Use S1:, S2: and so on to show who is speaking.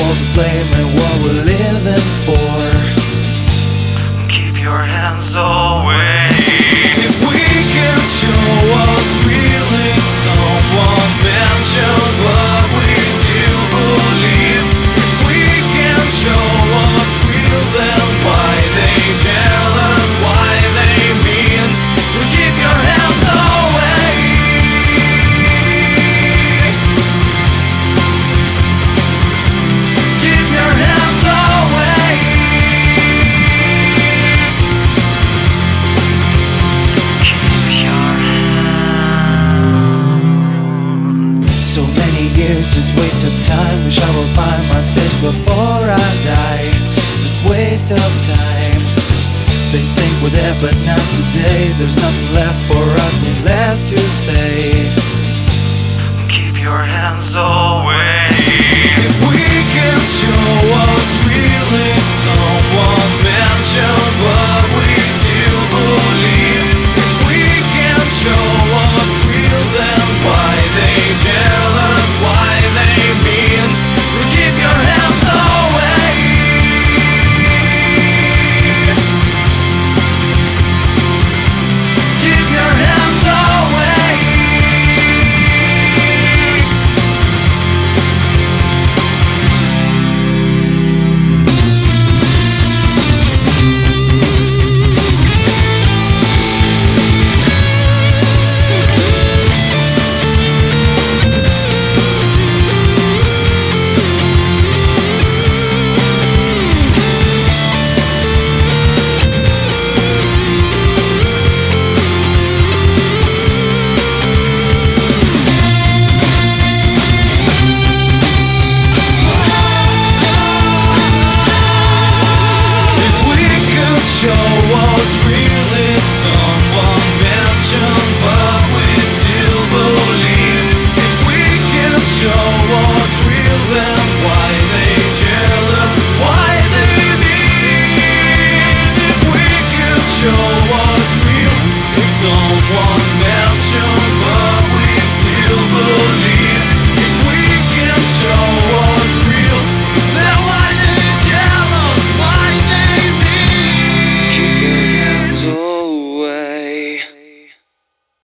S1: balls of blame and what we're living for.
S2: Keep your hands away.
S1: If we can show what's real, if someone mentioned what we still believe, if we can show what's real, then why they jealous, why they mean? Keep your hands away. Keep your hands away. So many years, just waste of time. Wish I would find my stage before I die. Just waste of time. They think we're there, but not today. There's nothing left for us, but less to say.
S2: Keep your hands away.